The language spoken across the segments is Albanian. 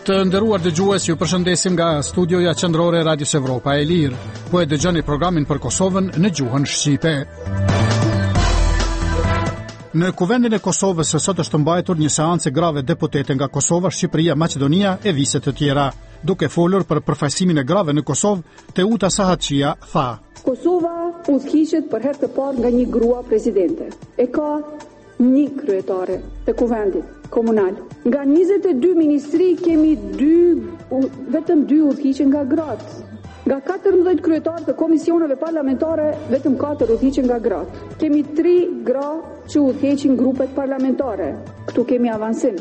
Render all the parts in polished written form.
Të nderuar dëgjues, ju përshëndesim nga studioja qendrore e Radios Evropa e Lirë. Po e dëgjoni programin për Kosovën në gjuhën shqipe. Në kuvendin e Kosovës sot është mbajtur një seancë grave deputete nga Kosova, Shqipëria, Maqedonia e vise të tjera. Duke folur për përfaqësimin e grave në Kosovë, Teuta Sahatçia tha: Kosova udhëhiqet për herë të parë nga një grua presidente. E ka një kryetare të kuvendit komunal. Nga 22 ministri kemi vetëm 2 udhëhiqen nga gratë. Nga 14 kryetarë të komisioneve parlamentare, vetëm 4 udhëhiqen nga gratë. Kemi 3 gra që udhëheqin grupet parlamentare. Këtu kemi avansim.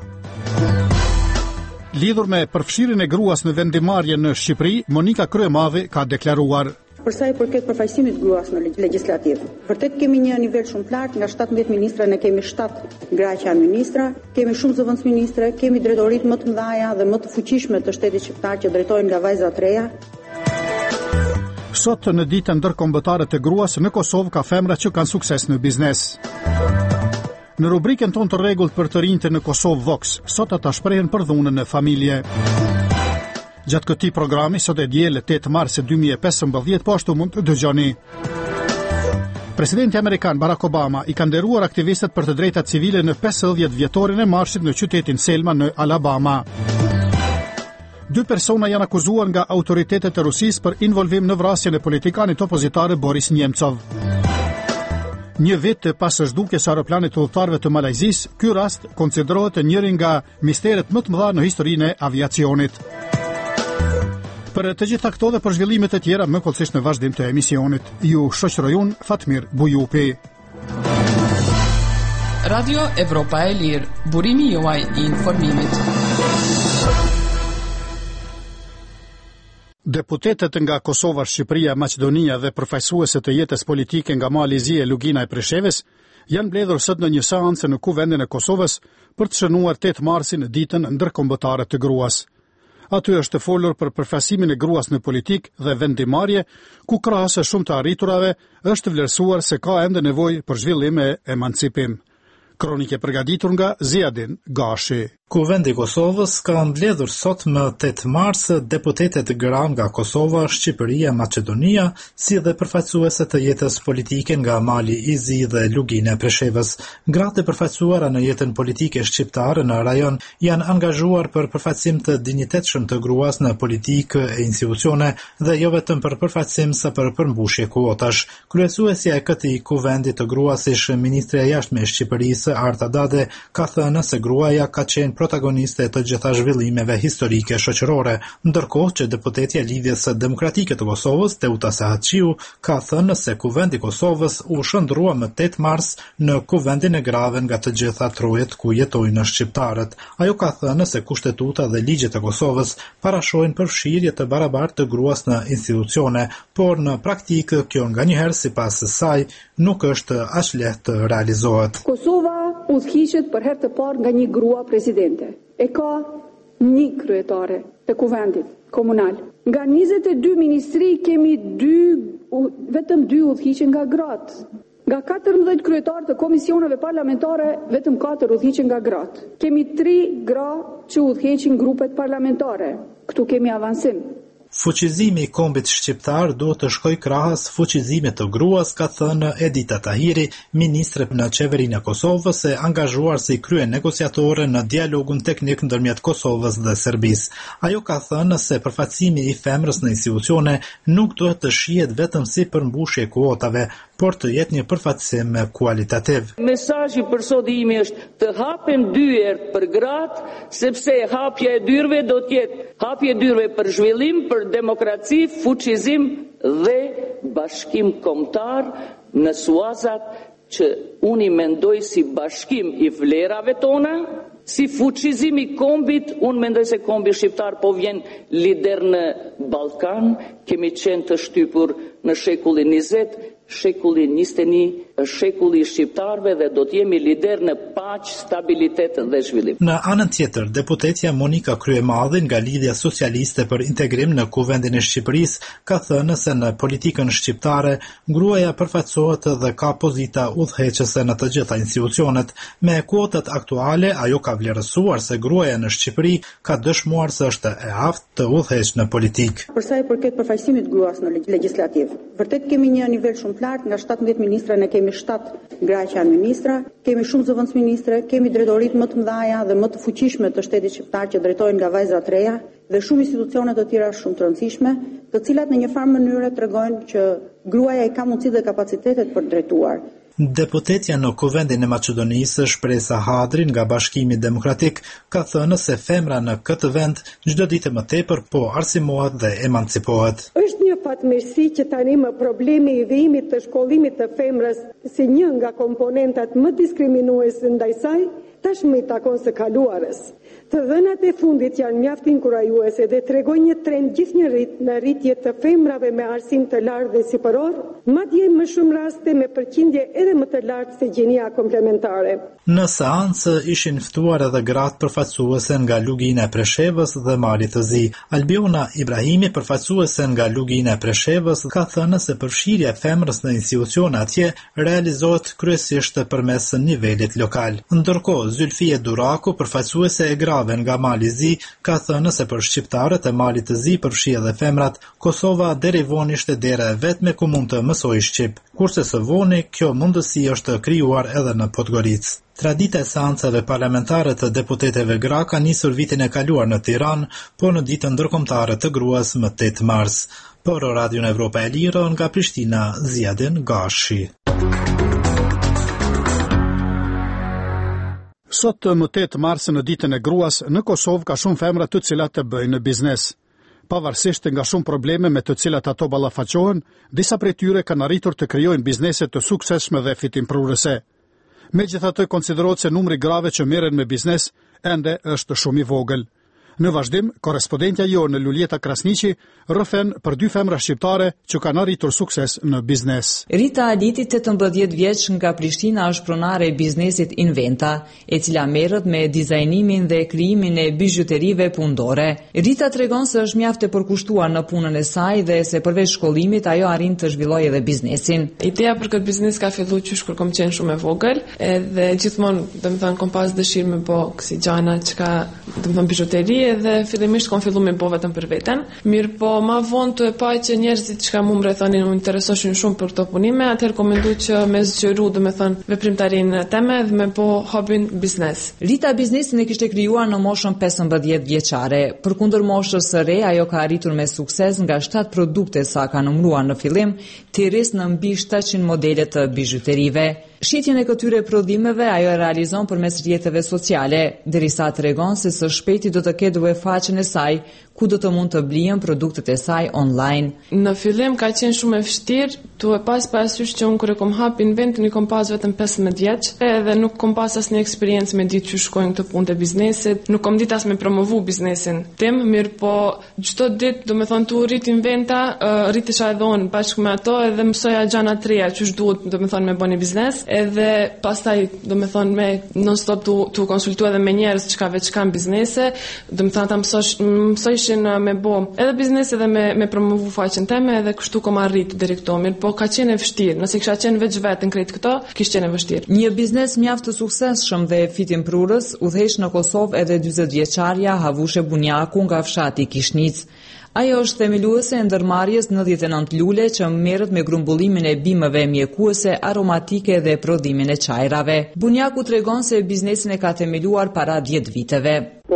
Lidhur me përfshirjen e gruas në vendimarrje në Shqipëri, Monika Kryemadhi ka deklaruar: Për sa i përket përfaqësimit të gruas në legjislativ, vërtet kemi një nivel shumë të lartë, nga 17 ministra ne kemi 7 gra që janë ministra, kemi shumë zëvendësministre, kemi drejtoritë më të mëdha dhe më të fuqishme të shtetit shqiptar që drejtohen nga vajza të reja. Sot në ditën ndërkombëtare të gruas në Kosovë ka femra që kanë sukses në biznes. Në rubrikën tonë të rregullt për të rinjtë në Kosovë Vox, sot ata shprehen për dhunën në familje. Gjatë këtij programi, sot e diel 8 mars 2015, po ashtu mund të dëgjoni. Presidenti amerikan Barack Obama i ka nderuar aktivistët për të drejtat civile në 50 vjetorin e marshit në qytetin Selma në Alabama. 2 persona janë akuzuar nga autoritetet e Rusisë për involvim në vrasjen e politikanit opozitar Boris Nemcov. Një vit pas zhdukjes së aeroplanit të udhëtarëve të Malajzisë, ky rast konsiderohet njëri nga misteret më të mëdha në historinë e aviacionit. Për të gjitha këto dhe për zhvillimet e tjera më kollësisht në vazhdim të emisionit, ju shoqëroj unë Fatmir Bujupi. Radio Evropa e Lirë, burimi juaj i informimit. Deputetet nga Kosova, Shqipëria, Maqedonia dhe përfaqësuesit të jetës politike nga Mali Zi e Lugina e Preshevës janë mbledhur sot në një seancë në kuvendin e Kosovës për të shënuar 8 marsin ditën ndërkombëtare të gruas. Aty është folur për përfaqësimin e gruas në politik dhe vendimarrje, ku krahas së shumë të arriturave është vlerësuar se ka ende nevojë për zhvillim e emancipim. Kronike përgatitur nga Ziadin Gashi. Kuvendi i Kosovës ka mbledhur sot më 8 mars deputetet gra nga Kosova, Shqipëria, Maqedonia, si dhe përfaqësuese të jetës politike nga Mali i Zi dhe Lugina e Preshevës. Gratë e përfaqësuara në jetën politike shqiptare në rajon janë angazhuar për përfaqësim të dinjitetshëm të gruas në politikë e institucione dhe jo vetëm për përfaqësim sa për përmbushje kuotash. Kryesuesja e këtij kuvendi të gruas ish ministre e jashtme e Shqipërisë Arta Dade ka thënë se gruaja ka qenë protagoniste të gjitha zhvillimeve historike shoqërore, ndërkohë që deputetja e Lidhjes Demokratike të Kosovës, Teuta Sahatçiu, ka thënë se kuvendi i Kosovës u shndrua më 8 mars në kuvendin e grave nga të gjitha trojet ku jetojnë shqiptarët. Ajo ka thënë se kushtetuta dhe ligjet e Kosovës parashojnë përfshirje të barabartë të gruas në institucione, por në praktikë kjo nganjëherë sipas saj nuk është aq lehtë të realizohet. Kosova udhëhiqet për herë të parë nga një grua presidente. E ka një kryetare të kuvendit komunal. Nga 22 ministri kemi vetëm 2 udhëhiqen nga gratë. Nga 14 kryetarë të komisioneve parlamentare, vetëm 4 udhëhiqen nga gratë. Kemi 3 gra që udhëheqin grupet parlamentare. Këtu kemi avansim. Fuqizimi i kombit shqiptar duhet të shkojë krahas fuqizimit të gruas, ka thënë Edita Tahiri, ministre në qeverinë e Kosovës e angazhuar si krye negociatore në dialogun teknik ndërmjet Kosovës dhe Serbisë. Ajo ka thënë se përfaqësimi i femrës në institucione nuk duhet të shihet vetëm si përmbushje kuotave, por të jetë një përfaqësim kualitativ. Mesazhi për sot imi është të hapen dyert për gratë, sepse hapja e dyrëve do të jetë hapje dyrëve për zhvillim, për demokraci, fuqizim dhe bashkim kombëtar në suazat që unë i mendoj si bashkim i vlerave tona, si fuqizim i kombit. Unë mendoj se kombi shqiptar po vjen lider në Ballkan, kemi qenë të shtypur në shekullin 20, shekullin 21 është shekulli i shqiptarëve dhe do të jemi lider në paqë, stabilitet dhe zhvillim. Në anën tjetër, deputetja Monika Kryemadhi nga Lidhja Socialiste për Integrim në Kuvendin e Shqipërisë ka thënë se në politikën shqiptare gruaja përfaqësohet dhe ka pozita udhëheqëse në të gjitha institucionet. Me kuotat aktuale, ajo ka vlerësuar se gruaja në Shqipëri ka dëshmuar se është e aftë të udhëheqë në politikë. Për sa i përket përfaqësimit të gruas në legjislativ, vërtet kemi një nivel shumë të lartë, nga 17 ministra ne kemi 7 gra që janë ministra, kemi shumë zëvendësministre, kemi drejtoritë më të mëdha dhe më të fuqishme të shtetit shqiptar që drejtohen nga vajza të reja dhe shumë institucione të tjera shumë të rëndësishme, të cilat në një farë mënyrë tregojnë që gruaja i ka mundësi dhe kapacitetet për drejtuar. Deputetja në Kuvendin e Maqedonisë, Shpresa Hadri nga Bashkimi Demokratik, ka thënë se femra në këtë vend çdo ditë më tepër po arsimohet dhe emancipohet. Është një fatmirësi që tani më problemi i vijimit të shkollimit të femrës si një nga komponentat më diskriminuese ndaj saj, tashmë i takon së kaluarës. Të dhënat e fundit janë mjaft inkurajuese dhe tregojnë një trend gjithnjërit në rritje të femrave me arsim të lartë dhe sipëror, madje më shumë raste me përqindje edhe më të lartë se gjenia komplementare. Në seancë ishin ftuar edhe gratë përfaqësuese nga Lugina e Preshevës dhe Mali të Zi. Albiona Ibrahimi, përfaqësuese nga Lugina e Preshevës, ka thënë se përfshirja e femrës në institucione atje realizohet kryesisht përmes nivelit lokal. Ndërkohë, Zylfie Duraku, përfaqësuese e grave nga Mali Zi, ka thënë se për shqiptarët e Malit të Zi, përfshi edhe femrat, Kosova deri vonë ishte dera e vetme ku mund të mësojë shqip, kurse së voni kjo mundësi është krijuar edhe në Podgoricë. Tradita e seancave parlamentare të deputeteve gra ka nisur vitin e kaluar në Tiranë, po në ditën ndërkombëtare të gruas më 8 mars. Por Radio Evropa e Lirë nga Prishtina, Ziadin Gashi. Sot më 8 mars në ditën e gruas, në Kosovë ka shumë femra të cilat të bëjnë biznes. Pavarësisht nga shumë probleme me të cilat ato ballafaqohen, disa prej tyre kanë arritur të krijojnë biznese të suksesshme dhe fitimprurëse. Megjithatë, konsiderohet se numri grave që merren me biznes ende është shumë i vogël. Në vazhdim, korespondentja jonë Luljeta Krasniqi rrëfen për 2 femra shqiptare që kanë arritur sukses në biznes. Rita Aliti, 18 vjeç, nga Prishtina, është pronare e biznesit Inventa, e cila merret me dizajnimin dhe krijimin e bizhuterive pundore. Rita tregon se është mjaft e përkushtuar në punën e saj dhe se përveç shkollimit ajo arrin të zhvillojë edhe biznesin. Ideja për këtë biznes ka filluar që kur kam qenë shumë e vogël, edhe gjithmonë, domethënë, kam pas dëshirë me bë kësi gjana çka, domethënë, bizhuteri dhe fillimisht kam filluar me bë vetëm për veten. Mirë, po më vonë të e pa që njerëzit që më rrethonin u interesoshin shumë për këto punime, atëherë kam menduar që me zgjeru, domethënë, veprimtarinë teme dhe me bë hobin biznes. Rita biznesin e kishte krijuar në moshën 15 vjeçare. Përkundër moshës së re, ajo ka arritur me sukses nga 7 produkte sa ka numëruar në fillim, të rrisë në mbi 700 modele të bizhuterive. Shitjen e këtyre prodhimeve ajo e realizon përmes rrjeteve sociale, derisa tregon se së shpejti do të ketë faqen e saj ku do të mund të blihen produktet e saj online. Në fillim ka qenë shumë e vështirë, tu e pas parasysh që unë kur e kom hap Inventin i kom pas vetëm 15 vjeç, edhe nuk kom pas asnjë eksperiencë me ditë që shkojnë këtë punë të biznesit, nuk kom ditë as me promovu biznesin tim, mirë po çdo ditë, domethënë tu rrit Inventa, rritesha edhe unë bashkë me ato edhe mësoja gjëra të reja që duhet, domethënë, me bëni biznes, edhe pastaj, domethënë, me non-stop tu konsultoj edhe me njerëz që kanë biznese, domethënë ata mësojnë me bo edhe biznese dhe me promovu faqen teme edhe kështu kom arrit deri këto, mirë po ka qenë e vështirë. Nëse kisha qenë veç vetën krejt këto, kishte qenë e vështirë. Një biznes mjaft të suksesshëm dhe fitimprurës udhëheq në Kosovë edhe 40 vjeçarja Havushe Bunjaku nga fshati Kishnic. Ajo është themeluese e ndërmarrjes 99 lule që merret me grumbullimin e bimëve mjekuese, aromatike dhe prodhimin e çajrave. Bunjaku tregon se biznesin e ka themeluar para 10 viteve.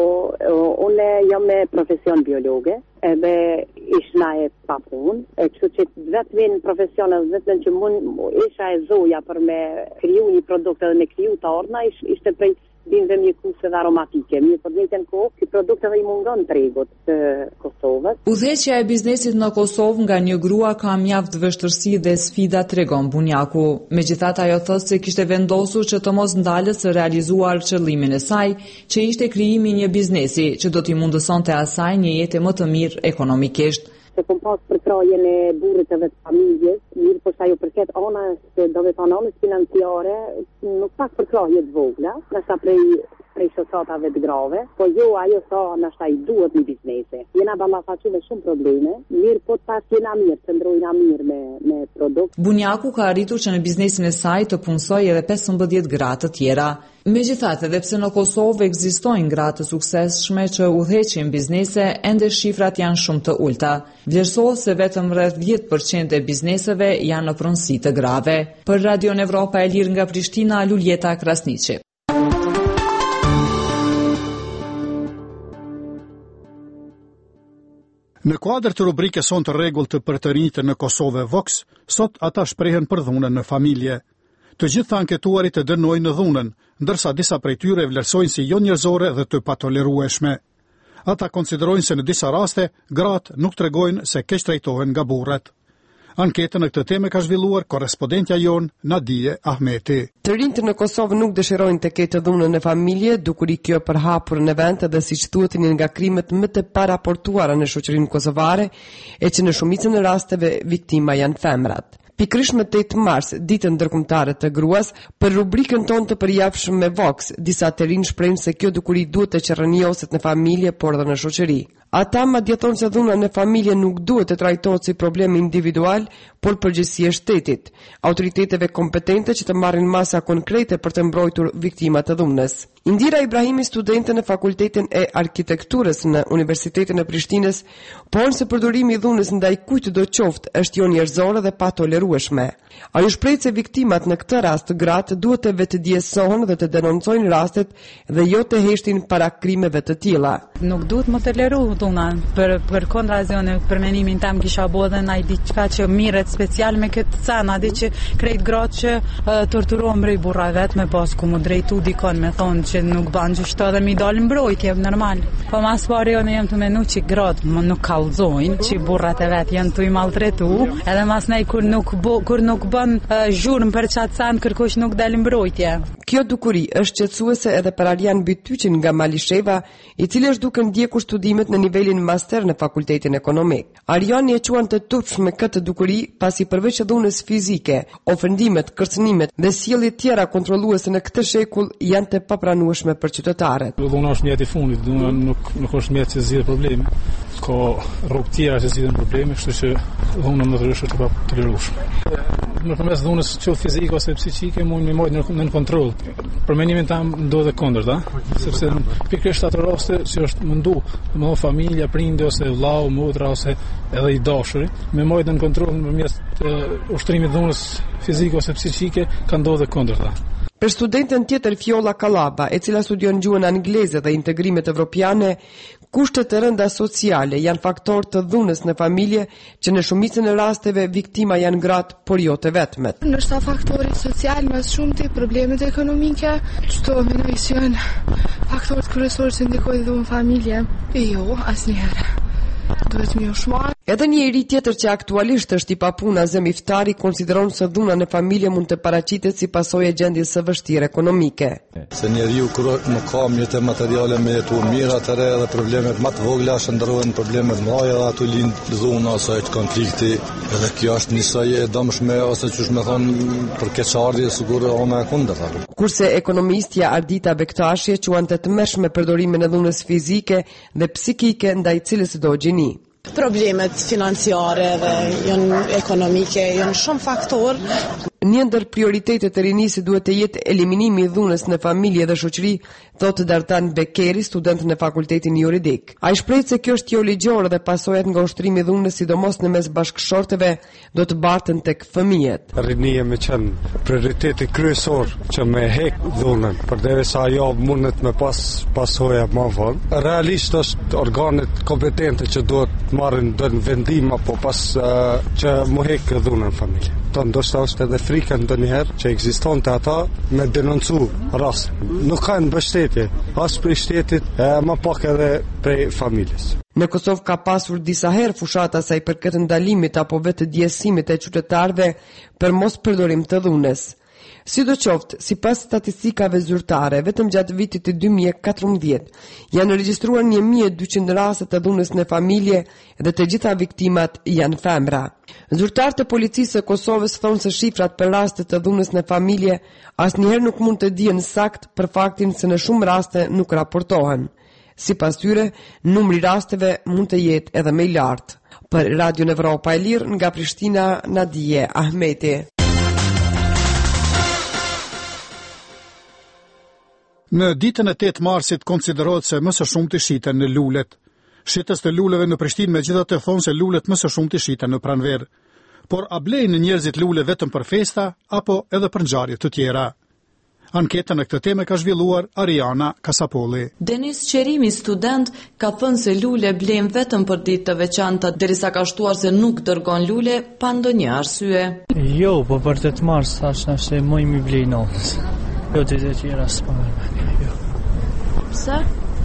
Unë jam me profesion biologe, edhe ishna e pa punë, kështu që vetëm profesionet vetëm që isha e zoja për me kriju një produkt edhe me kriju të ordna, ishte prej bimëve mjekuese dhe aromatike. Mirë po dhejten kohë, që produkteve i mungon tregut të Kosovës. Udhëheqja e biznesit në Kosovë nga një grua ka mjaft vështirësi dhe sfida, tregon Bunjaku. Megjithatë ajo thotë se kishte vendosur që të mos ndalet së realizuar qëllimin e saj, që ishte krijimi i një biznesi që do t'i mundësonte asaj një jetë më të mirë ekonomikisht. se kom pas përkrahjen e burrit edhe të familjes, mirë po sa ju përket anës, do të thonë anës financiare, nuk pak përkrahje të vogla, nasa prej shoqatave të grave, po jo ajo sa nashta i duhet një biznese. Jena ballafaqur me shumë probleme, mirë po pas jena mirë, qëndrojna mirë me produkt. Bunjaku ka arritur që në biznesin e saj të punësoj edhe 15 gra të tjera. Megjithatë, edhe pse në Kosovë ekzistojnë gra të suksesshme që udhëheqin biznese, ende shifrat janë shumë të ulta. Vlerësohet se vetëm rreth 10% e bizneseve janë në pronësi të grave. Për Radio Evropa e Lirë nga Prishtina, Luljeta Krasniqi. Në kuadër të rubrikës sonë të rregull të për të rinjtë në Kosovë Vox, sot ata shprehen për dhunën në familje. Të gjithë anketuarit e dënojnë në dhunën, ndërsa disa prej tyre vlerësojnë si jo njerëzore dhe të patolerueshme. Ata konsiderojnë se në disa raste, gratë nuk tregojnë se keq trajtohen nga burrat. Anketën në këtë temë ka zhvilluar korrespondentja jon Nadije Ahmeti. Të rinjtë në Kosovë nuk dëshirojnë të ketë dhunën në familje, dukuri kjo përhapur në vend dhe siç thuhet nga krimet më të paraportuara në shoqërinë kosovare, e që në shumicën e rasteve viktima janë femrat. Pikërisht më 8 mars, ditën ndërkombëtare të gruas, për rubrikën tonë të përjapshëm me Vox, disa të rinj shprehin se kjo dukuri duhet të qerrënjoset në familje, por edhe në shoqëri. Ata madje thonë se dhuna në familje nuk duhet të trajtohet si problem individual, por përgjegjësi e shtetit, autoriteteve kompetente që të marrin masa konkrete për të mbrojtur viktimat e dhunës. Indira Ibrahimi, studente në Fakultetin e Arkitekturës në Universitetin e Prishtinës, thonë se përdorimi i dhunës ndaj kujt do qoftë është jo njerëzore dhe pa tolerueshme. Ajo shpreh se viktimat në këtë rast gratë duhet të vetëdijsohen dhe të denoncojnë rastet dhe jo të heshtin para krimeve të tilla. Nuk duhet më toleru dhuna, për kontrazione për menimin tam kisha bodhe ndaj diçka që mirret special me këtë cena, di që krejt gratë që torturohen mbroj burra vet me pas ku mu drejtu dikon me thonë që nuk ban gjështo dhe mi dalë mbrojtje normal. Po mas pari unë jam të menu që gratë më nuk kallzojnë, që burrat e vet janë të i maltretu, edhe mas nej kur nuk bën zhurmë për çat cent kërkosh nuk dalë mbrojtje. Kjo dukuri është qetësuese edhe për Arjan Bytyqin nga Malisheva, i cili është duke ndjekur studimet në nivelin master në Fakultetin Ekonomik. Arjani e quan të turpshme këtë dukuri pasi përveç dhunës fizike, ofendimet, kërcënimet dhe sjelljet tjera kontrolluese në këtë shekull janë të papranueshme për qytetarët. Dhuna është mjeti i fundit, dhuna nuk është mjet që zgjidh probleme. Ka rrugë tjera që zgjidhin probleme, kështu që dhuna më është të patolerueshme. Nëpërmes dhunës qoftë fizike ose psiqike mund të marrë në kontroll. Për menimin tam ndodhe kundërta, sepse pikërisht ato raste që është mundu, domethënë familja, prindë ose vllau, motra ose edhe i dashuri, me marrë në kontroll nëpërmjet ushtrimit dhunës fizike ose psiqike ka ndodhe kundërta. Për studenten tjetër Fjolla Kallaba, e cila studion gjuhën angleze dhe integrimet evropiane, kushtet e rënda sociale janë faktor të dhunës në familje që në shumicën e rasteve viktima janë gratë, por jo të vetmet. Nërsa faktorit social më shumë të problemet ekonomike, qëto menoj që janë faktorit kryesor që ndikojnë dhunë familje, jo, asnjëherë. Duhet më ushmar. Edhe një iri tjetër që aktualisht është i papuna Zem Iftari konsideron se dhuna në familje mund të paraqitet si pasojë e gjendjes së vështirë ekonomike. Se njeriu kur nuk ka mjete materiale me jetu mirë, atëherë edhe problemet më të vogla shndrohen probleme të mëdha dhe aty lind dhuna ose konflikti. Edhe kjo është njësoj e dëmshme ose çush më thon për keqardhje sigurisht ona e kundërta. Kurse ekonomistja Ardita Bektashi quan të tmerrshme përdorimin e dhunës fizike dhe psikike ndaj cilës do gjini. Problemet financiare dhe janë ekonomike, janë shumë faktor. Një ndër prioritetet e rinisë duhet të jetë eliminimi i dhunës në familje dhe shoqëri, thotë Dartan Bekeri, student në Fakultetin Juridik. Ai shpreh se kjo është jo ligjore dhe pasojat nga ushtrimi i dhunës, sidomos në mes bashkëshorteve, do të bartën tek fëmijët. Rinia me qenë prioriteti kryesor që me hek dhunën, përderisa ajo mundet me pas pasoja më vonë. Realisht është organet kompetente që duhet marrin vendim apo pas që mu hek dhunën familje. Ndoshta është edhe frika ndonjëherë që ekziston të ata me denoncu rast. Nuk kanë mbështetje as prej shtetit, më pak edhe prej familjes. Në Kosovë ka pasur disa herë fushata sa i përket ndalimit apo vetëdijësimit të qytetarëve për mos përdorim të dhunës. Sidoqoftë, sipas statistikave zyrtare, vetëm gjatë vitit të 2014 janë regjistruar 1200 raste të dhunës në familje dhe të gjitha viktimat janë femra. Zyrtarët e policisë së Kosovës thonë se shifrat për raste të dhunës në familje asnjëherë nuk mund të dihen sakt për faktin se në shumë raste nuk raportohen. Sipas tyre, numri rasteve mund të jetë edhe më i lartë. Për Radio Evropa e Lirë nga Prishtina, Nadije Ahmeti. Në ditën e 8 marsit konsiderohet se më së shumti shiten në lulet. Shitës të luleve në Prishtinë megjithatë thonë se lulet më së shumti shiten në pranverë. Por a blejnë njerëzit lule vetëm për festa apo edhe për ngjarje të tjera? Anketën në këtë temë ka zhvilluar Ariana Kasapolli. Denis Qerimi, student, ka thënë se lule blejnë vetëm për ditë të veçanta, derisa ka shtuar se nuk dërgon lule pa ndonjë arsye. Jo, po për 8 mars thash na se më i blej natës. Jo, të tjera s'pa. Pse?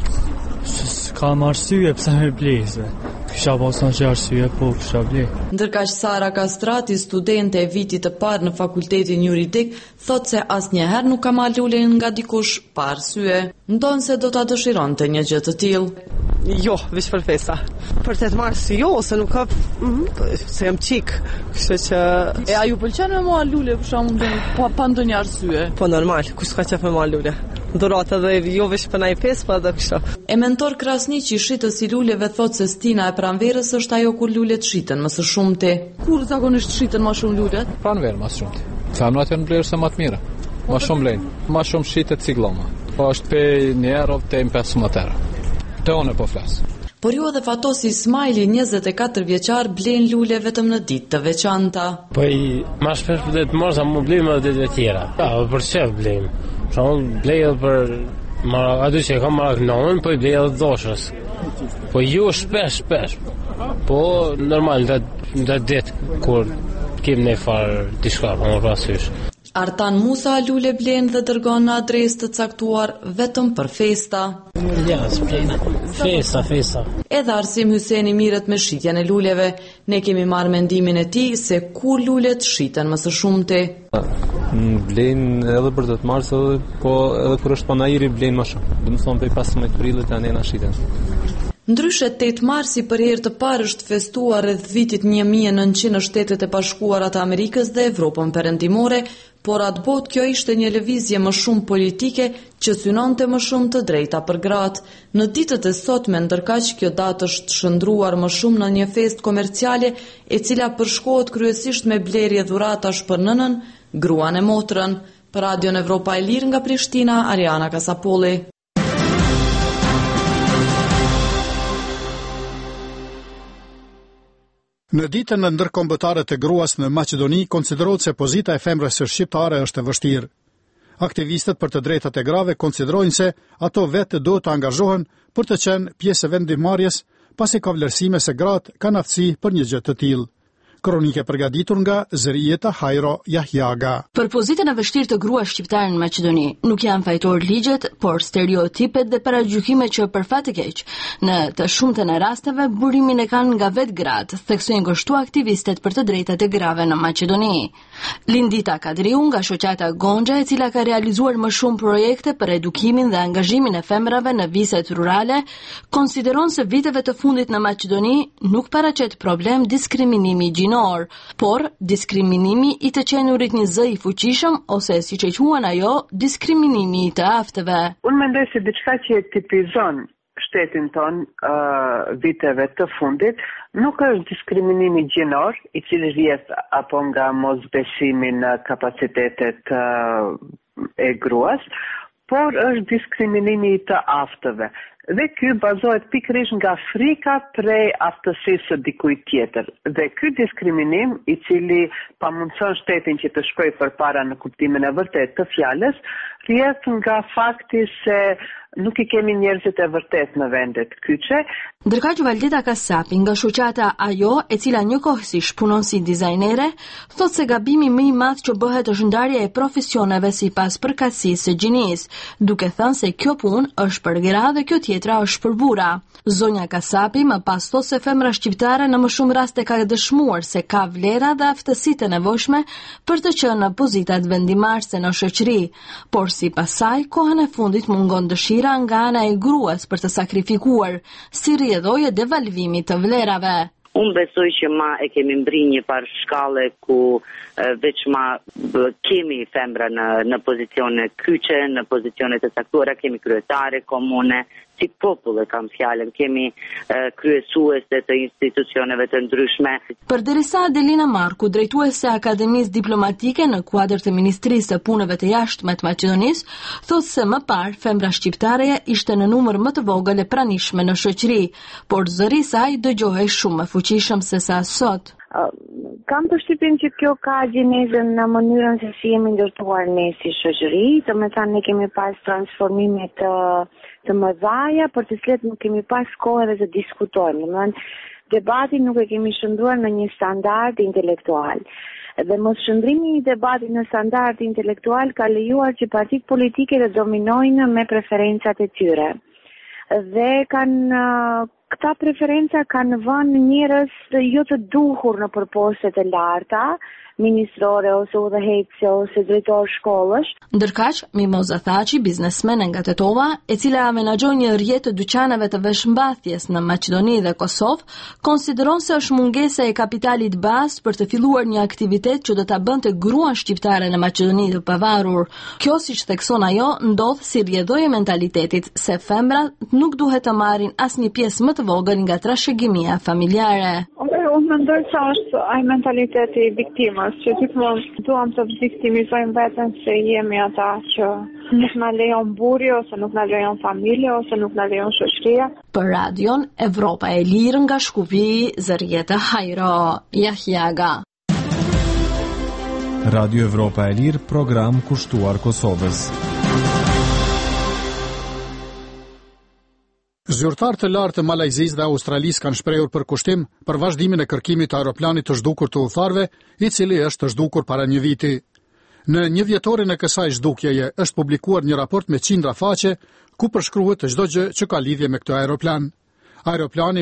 Kam arsye pse me blejse. Kisha pasur që arsye, po kisha blej. Ndërkaq Sara Kastrati, studente e vitit të parë në fakultetin juridik, thot se asnjëherë nuk ka marrë lule nga dikush pa arsye. Ndonë se do ta dëshironte një gjë të tillë. Jo, veç për festa. Për 8 mars jo, se nuk ka se jam çik. Kështu që a ju pëlqen me marrë lule për shkakun pa ndonjë arsye? Po normal, kush ka çfarë marrë lule? Dhurata dhe jo veç për nai fest, po edhe kështu. E mentor Krasniqi, shitës i luleve, thot se stina e pranverës është ajo kur lulet shiten më së shumti. Kur zakonisht shiten më shumë lulet? Pranverë më së shumti. Femrat janë blerë se më të mira. Më shumë lejnë. Më shumë shitet cikloma. Po është pe një herë te 15 herë. Te unë po flas. Por ju edhe Fatosi Ismaili, 24 vjeçar, blen lule vetëm në ditë të veçanta. Po i më shpesh për ditë morsa më blejmë edhe ditë të tjera. Ja, për çfarë blejmë? Blej edhe për aty që e kam marrë nënën, po i blej edhe doshës. Po ju shpesh. Po normal në ditë kur kem një farë diçka pa më parasysh. Artan Musa lule blen dhe dërgon në adresë të caktuar vetëm për festa. Ja, festa. Edhe Arsim Hyseni mirët me shitjen e luleve. Ne kemi marrë mendimin e tij se kur lulet shiten më së shumti. Blen edhe për 8 mars, po edhe kur është panajiri blen më shumë. Do të thonë për 15 prillit tani na shiten. Ndryshe 8 marsi për herë të parë është festuar rreth vitit 1900 në Shtetet e Bashkuara të Amerikës dhe Evropën Perëndimore, por atë botë kjo ishte një lëvizje më shumë politike që synonte më shumë të drejta për gratë. Në ditët e sotme, ndërkaq kjo datë është shndruar më shumë në një festë komerciale e cila përshkohet kryesisht me blerje dhuratash për nënën, gruan e motrën. Për Radio Evropa e Lirë nga Prishtina, Ariana Kasapolli. Në ditën e ndërkombëtare të gruas në Maqedoni, konsiderohet se pozita e femrës së shqiptare është e vështirë. Aktivistët për të drejtat e grave konsiderojnë se ato vetë do të angazhohen për të qenë pjesë e vendimmarrjes, pasi ka vlerësime se gratë kanë aftësi për një gjë të tillë. Kronike përgatitur nga Zërieta Hajro Jahjaga. Për pozitën e vështirë të gruas shqiptare në Maqedoni, nuk janë fajtor ligjet, por stereotipet dhe paragjykimet që për fat të keq, në të shumtën e rasteve burimin e kanë nga vetë gratë, theksojnë kështu aktivistët për të drejtat e grave në Maqedoni. Lindita Kadriu nga shoqata Gonxha, e cila ka realizuar më shumë projekte për edukimin dhe angazhimin e femrave në viset rurale, konsideron se viteve të fundit në Maqedoni nuk paraqet problem diskriminimi gjinor, por diskriminimi i të qenurit një zë i fuqishëm ose siç e quhen ajo, diskriminimi i të aftëve. Unë mendoj se diçka që tipizon shtetin ton viteve të fundit nuk është diskriminimi gjinor, i cili rrjedh apo nga mosbesimi në kapacitetet e gruas, por është diskriminimi i të aftëve. Dhe ky bazohet pikërisht nga frika prej aftësisë së dikujt tjetër. Dhe ky diskriminim, i cili pamundson shtetin që të shkojë përpara në kuptimin e vërtetë të fjalës, rrjedh nga fakti se nuk i kemi njerëzit e vërtet në vendet kyçe. Ndërkaq Valdeta Kasapi nga shoqata Ajo, e cila njëkohësisht punon si dizajnere, thotë se gabimi më i madh që bëhet është ndarja e profesioneve sipas përkatësisë së gjinisë, duke thënë se kjo punë është për gra dhe kjo tjetra është për burra. Zonja Kasapi më pas thotë se femra shqiptare në më shumë raste ka dëshmuar se ka vlera dhe aftësitë e nevojshme për të qenë në pozitat vendimarrëse në shoqëri, por sipas saj kohën e fundit mungon dëshira nga ana e gruas për të sakrifikuar, si rrjedhojë devalvimit të vlerave. Unë besoj që ma e kemi mbri një farë shkallë ku veç ma kemi femra në pozicione kyçe, në pozicione të saktuara, kemi kryetare komune, si popull e kam fjalën, kemi kryesuese të institucioneve të ndryshme. Përderisa Adelina Marku, drejtuese e Akademisë Diplomatike në kuadër të Ministrisë së Punëve të Jashtme të Maqedonisë, thotë se më parë femra shqiptare ishte në numër më të vogël e pranishme në shoqëri, por zëri i saj dëgjohej shumë më fuqishëm se sa sot. Kam përshtypjen që kjo ka gjenezën në mënyrën se si jemi ndërtuar ne si shoqëri, domethënë ne kemi pas transformime të mëdha për të cilat nuk kemi pas kohë edhe të diskutojmë. Domethënë debatin nuk e kemi shndruar në një standard intelektual. Dhe mos shndrimi i debatit në standard intelektual ka lejuar që partitë politike të dominojnë me preferencat e tyre. Dhe këta preferenca kanë vënë njerëz jo të duhur në postet e larta, ministrore ose udhëheqëse ose drejtor shkollësh. Ndërkaq, Mimoza Thaçi, biznesmene nga Tetova, e cila menaxhon një rrjet të dyqaneve të veshmbathjes në Maqedoni dhe Kosovë, konsideron se është mungesa e kapitalit bazë për të filluar një aktivitet që do ta bënte gruan shqiptare në Maqedoni të pavarur. Kjo, siç thekson ajo, ndodh si rrjedhojë mentalitetit se femrat nuk duhet të marrin asnjë pjesë më të vogël nga trashëgimia familjare. Unë mendoj se është ai mentaliteti i viktimës, që gjithmonë duam të viktimizojmë veten se jemi ata që nuk na lejon burri ose nuk na lejon familja ose nuk na lejon shoqëria. Për radion Evropa e Lirë nga Shkupi, Zërjeta Hajro, Jahjaga. Radio Evropa e Lirë, program kushtuar Kosovës. Zyrtarë të lartë të Malajzisë dhe Australisë kanë shprehur përkushtim për vazhdimin e kërkimit të aeroplanit të zhdukur të udhëtarëve, i cili është zhdukur para një viti. Në një vjetorin e kësaj zhdukjeje është publikuar një raport me qindra faqe ku përshkruhet çdo gjë që ka lidhje me këtë aeroplan. Aeroplani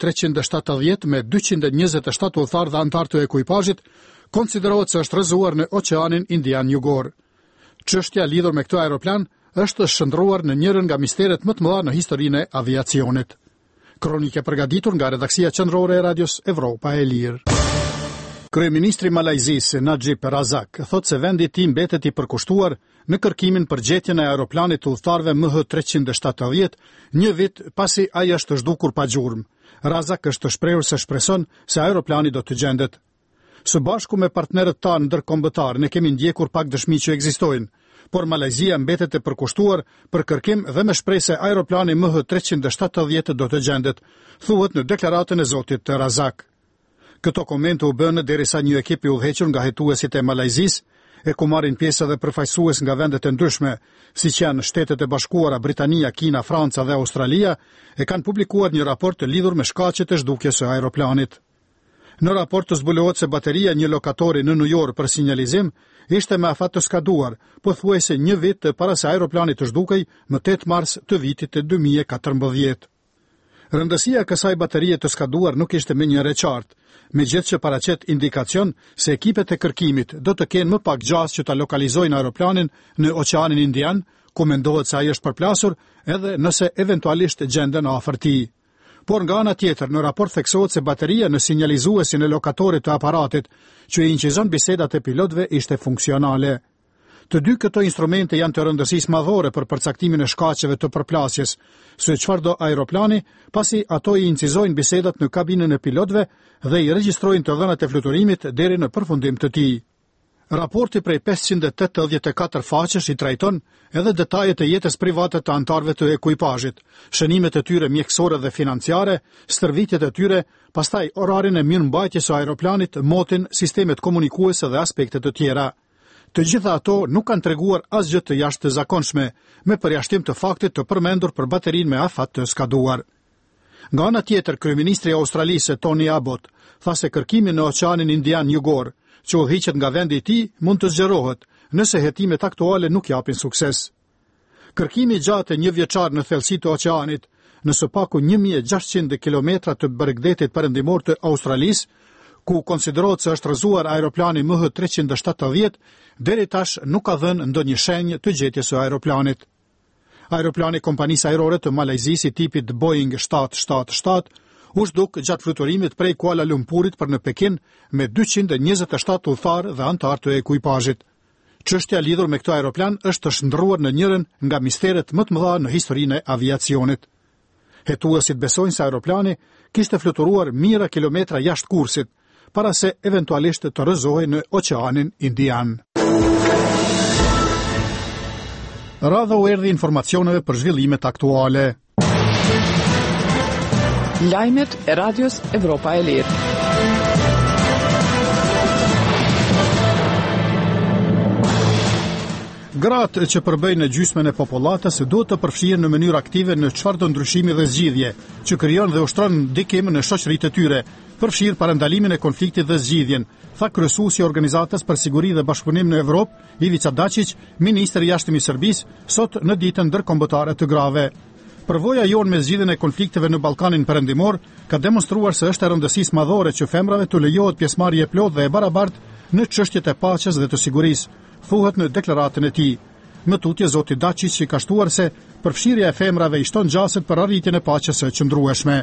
MH370 me 227 udhëtarë dhe anëtar të ekuipazhit konsiderohet se është rrëzuar në Oqeanin Indian Jugor. Çështja lidhur me këtë aeroplan është shndruar në njërin nga misteret më të mëdha në historinë e aviacionit. Kronike përgatitur nga redaksia qendrore e Radios Evropa e Lirë. Kryeministri i Malajzisë, Najib Razak, thotë se vendi i tij mbetet i përkushtuar në kërkimin për gjetjen e aeroplanit të udhëtarëve MH370, një vit pasi ai është zhdukur pa gjurmë. Razak është shprehur se shpreson se aeroplani do të gjendet. Së bashku me partnerët tanë ndërkombëtar, ne kemi ndjekur pak dëshmi që ekzistojnë, por Malajzia mbetet e përkushtuar për kërkim dhe me shpresë se aeroplani MH370 do të gjendet, thuhet në deklaratën e zotit Razak. Këto komente u bënë derisa një ekip i udhëhequr nga hetuesit e Malajzisë, e ku marrin pjesë edhe përfaqësues nga vendet e ndryshme, siç janë Shtetet e Bashkuara, Britania, Kina, Franca dhe Australia, e kanë publikuar një raport të lidhur me shkaqet e zhdukjes së aeroplanit. Në raport të zbulohet se bateria një lokatori në New York për sinjalizim ishte me afat të skaduar, pothuajse një vit para se aeroplani të zhdukej më 8 mars të vitit të 2014. Rëndësia e kësaj baterie të skaduar nuk ishte me një qartë, megjithëse që paraqet indikacion se ekipet e kërkimit do të kenë më pak gjas që ta lokalizojnë aeroplanin në Oqeanin Indian, ku mendohet se ai është përplasur, edhe nëse eventualisht gjenden afër tij. Por nga ana tjetër, në raport theksohet se bateria në sinjalizuesin e lokatorit të aparatit, që i inqizon bisedat e pilotëve, ishte funksionale. Të dy këto instrumente janë të rëndësisë madhore për përcaktimin e shkaqeve të përplasjes, së çfarëdo aeroplani, pasi ato i incizojnë bisedat në kabinën e pilotëve dhe i regjistrojnë të dhënat e fluturimit deri në përfundim të tij. Raporti prej 584 faqesh i trajton edhe detajet e jetës private të anëtarëve të ekuipazhit, shënimet e tyre mjekësore dhe financiare, stërvitjet e tyre, pastaj orarin e mirëmbajtjes së aeroplanit, motin, sistemet komunikuese dhe aspekte të tjera. Të gjitha ato nuk kanë treguar asgjë të jashtëzakonshme, me përjashtim të faktit të përmendur për baterinë me afat të skaduar. Nga ana tjetër, kryeministri i Australisë Tony Abbott tha se kërkimi në Oqeanin Indian Jugor, që udhëhiqet nga vendi i tij, mund të zgjerohet nëse hetimet aktuale nuk japin sukses. Kërkimi gjatë 1 vjeçar në thellësi të oqeanit, në së paku 1600 kilometra të bregdetit perëndimor të Australisë, ku konsiderohet se është rrëzuar aeroplani MH370, deri tash nuk ka dhënë ndonjë shenjë të gjetjes së aeroplanit. Aeroplani kompanisë ajrore të Malajzisë tipit Boeing 777 u zhduk gjatë fluturimit prej Kuala Lumpurit për në Pekin me 227 udhëtar dhe anëtar të ekuipazhit. Çështja lidhur me këtë aeroplan është të shndërruar në njërin nga misteret më të mëdha në historinë e aviacionit. Hetuesit besojnë se aeroplani kishte fluturuar mijëra kilometra jashtë kursit, para se eventualisht të rrëzohej në Oqeanin Indian. Radha u erdhi informacioneve për zhvillimet aktuale. Lajmet e Radios Evropa e Lirë. Gratë që përbëjnë gjysmën e popullatës duhet të përfshihen në mënyrë aktive në çfarëdo ndryshimi dhe zgjidhje që krijon dhe ushtron ndikim në shoqëritë e tyre, përfshirë parandalimin e konfliktit dhe zgjidhjen, tha kryesuesi i Organizatës për Siguri dhe Bashkëpunim në Evropë, Ivica Dačić, ministri i jashtëm i Serbisë, sot në ditën ndërkombëtare të grave. Përvoja jonë me zgjidhjen e konflikteve në Ballkanin Perëndimor ka demonstruar se është e rëndësisë madhore që femrave të lejohet pjesëmarrje plotë dhe e barabartë në çështjet e paqes dhe të sigurisë, thuhet në deklaratën e tij. Më tutje zoti Dačić i ka shtuar se përfshirja e femrave i shton gjaset për arritjen e paqes së qëndrueshme.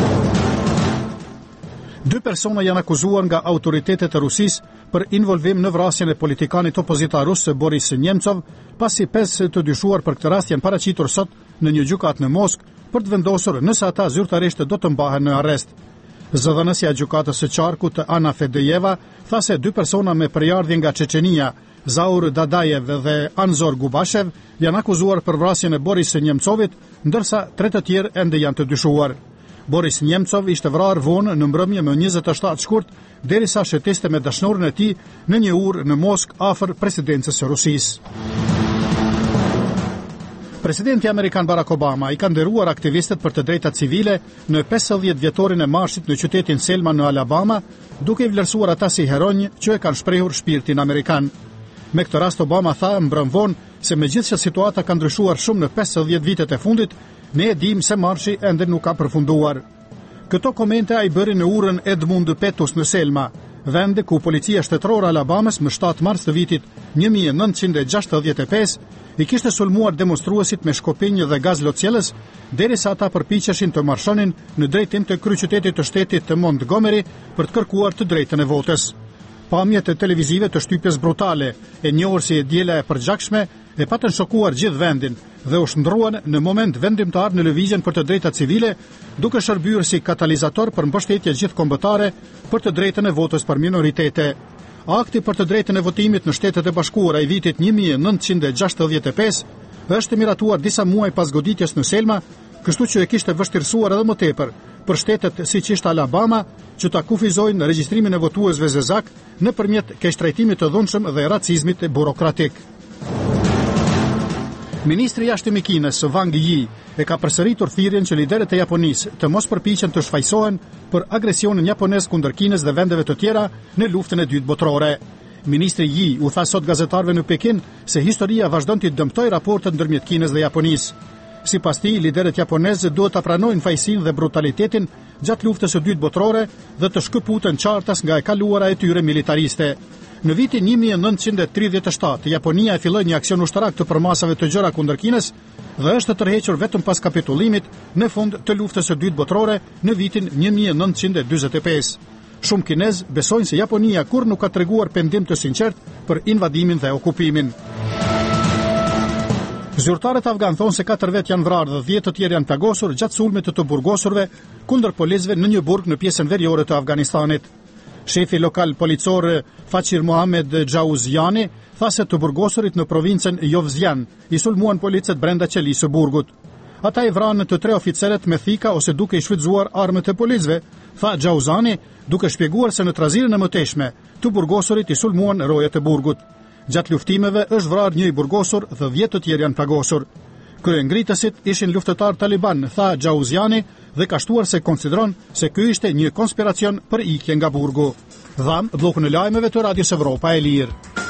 2 persona janë akuzuar nga autoritetet e Rusisë për involvim në vrasjen e politikanit opozitar rus Boris Nemcov, pasi 5 të dyshuar për këtë rast janë paraqitur sot në një gjykatë në Moskë për të vendosur nëse ata zyrtarisht do të mbahen në arrest. Zëdhënësja e gjykatës së Qarkut Ana Fedejeva tha se 2 persona me përjardhje nga Çeçenia, Zaur Dadajev dhe Anzor Gubashev, janë akuzuar për vrasjen e Boris Nemcovit, ndërsa 3 të tjerë ende janë të dyshuar. Boris Nemcov ishte vrarë vonë në mbrëmje më 27 shkurt, derisa shëtiste me dashnorin e tij në një urë në Moskë afër presidencës së Rusisë. Presidenti amerikan Barack Obama i ka nderuar aktivistët për të drejtat civile në 50 vjetorin e marshit në qytetin Selma në Alabama, duke i vlerësuar ata si heronj që e kanë shprehur shpirtin amerikan. Me këtë rast Obama tha mbrëmvon se megjithëse situata ka ndryshuar shumë në 50 vitet e fundit, ne e dim se marshi ende nuk ka përfunduar. Këto komente ai bëri në urën Edmund Pettus në Selma, vend ku policia shtetërore Alabamës më 7 mars të vitit 1965 i kishte sulmuar demonstruesit me shkopinj dhe gaz lotcjellës, derisa ata përpiqeshin të marshonin në drejtim të kryeqytetit të shtetit të Montgomery për të kërkuar të drejtën e votës. Pamjet e televizive të shtypjes brutale, e njohur si diela e përgjakshme, e patën shokuar gjithë vendin dhe u shndruan në moment vendimtar në lëvizjen për të drejtat civile, duke shërbyer si katalizator për mbështetje gjithkombëtare për të drejtën e votës për minoritete. Akti për të drejtën e votimit në Shtetet e Bashkuara i vitit 1965 është miratuar disa muaj pas goditjes në Selma, kështu që e kishte vështirësuar edhe më tepër për shtetet siç ishte Alabama që ta kufizojnë regjistrimin e votuesve zezak nëpërmjet keqtrajtimit të dhunshëm dhe racizmit burokratik. Ministri i jashtëm i Kinës, Wang Yi, e ka përsëritur thirrjen që liderët e Japonisë të mos përpiqen të shfaqsohen për agresionin japonez kundër Kinës dhe vendeve të tjera në luftën e dytë botërore. Ministri Yi u tha sot gazetarëve në Pekin se historia vazhdon të dëmtojë raportet ndërmjet Kinës dhe Japonisë. Sipas tij, liderët japonezë duhet ta pranojnë fajsinë dhe brutalitetin gjatë luftës së dytë botërore dhe të shkëputen qartas nga e kaluara e tyre militariste. Në vitin 1937, Japonia e filloi një aksion ushtarak të përmasave të gjëra kundër Kinës dhe është tërhequr vetëm pas kapitullimit në fund të luftës së dytë botërore në vitin 1945. Shumë kinezë besojnë se Japonia kur nuk ka treguar pendim të sinqert për invadimin dhe okupimin. Zyrtarët afgan thonë se 4 vetë janë vrarë dhe 10 të tjerë janë plagosur gjatë sulmit të burgosurve kundër policëve në një burg në pjesën veriore të Afganistanit. Shefi lokal policor Faqir Mohamed Xhauziani tha se të burgosurit në provincën Jovzian i sulmuan policët brenda qelisë së burgut. Ata i vranë të 3 oficerët me thika ose duke i shfrytzuar armët e policëve, tha Xhauzani, duke shpjeguar se në trazirin e mëtejshme të burgosurit i sulmuan rojet e burgut. Gjatë luftimeve është vrarë 1 burgosur dhe 10 të tjerë janë plagosur. Kryengritësit ishin luftëtar taliban, tha Gjauziani, dhe ka shtuar se konsideron se ky ishte një konspiracion për ikje nga burgu. Dham bllokun e lajmeve të Radios Evropa e Lirë.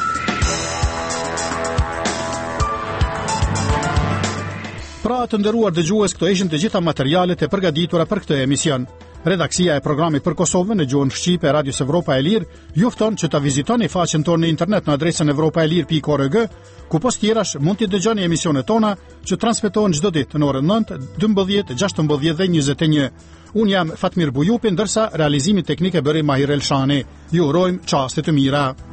Pra të nderuar dëgjues, këto ishin të gjitha materialet e përgatitura për këtë emision. Redaksia e programit për Kosovën në gjuhën shqipe e Radios Evropa e Lirë ju fton që ta vizitoni faqen tonë në internet në adresën evropaelir.org, ku post tjerash mund t'i dëgjoni emisionet tona që transmetohen çdo ditë në orën 9, 12, 16 dhe 21. Unë jam Fatmir Bujupi, ndërsa realizimin teknik e bëri Mahir Elshani. Ju urojmë çaste të mira.